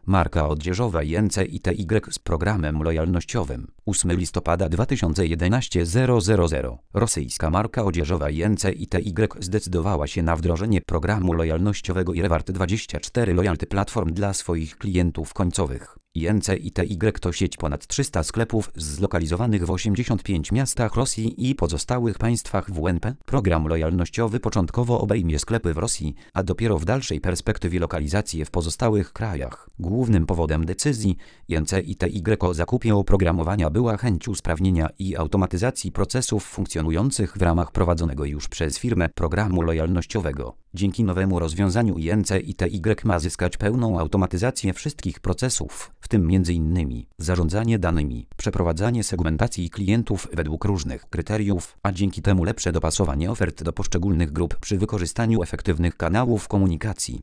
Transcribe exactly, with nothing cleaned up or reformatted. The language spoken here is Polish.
Marka odzieżowa I N C I T Y z programem lojalnościowym. ósmego listopada dwa tysiące jedenastego zero zero zero. Rosyjska marka odzieżowa I N C I T Y zdecydowała się na wdrożenie programu lojalnościowego iReward dwadzieścia cztery Loyalty Platform dla swoich klientów końcowych. I N C I T Y to sieć ponad trzystu sklepów zlokalizowanych w osiemdziesięciu pięciu miastach Rosji i pozostałych państwach W N P. Program lojalnościowy początkowo obejmie sklepy w Rosji, a dopiero w dalszej perspektywie lokalizacje w pozostałych krajach. Głównym powodem decyzji I N C I T Y o zakupie oprogramowania była chęć usprawnienia i automatyzacji procesów funkcjonujących w ramach prowadzonego już przez firmę programu lojalnościowego. Dzięki nowemu rozwiązaniu I N C I T Y ma zyskać pełną automatyzację wszystkich procesów, w tym między innymi zarządzanie danymi, przeprowadzanie segmentacji klientów według różnych kryteriów, a dzięki temu lepsze dopasowanie ofert do poszczególnych grup przy wykorzystaniu efektywnych kanałów komunikacji.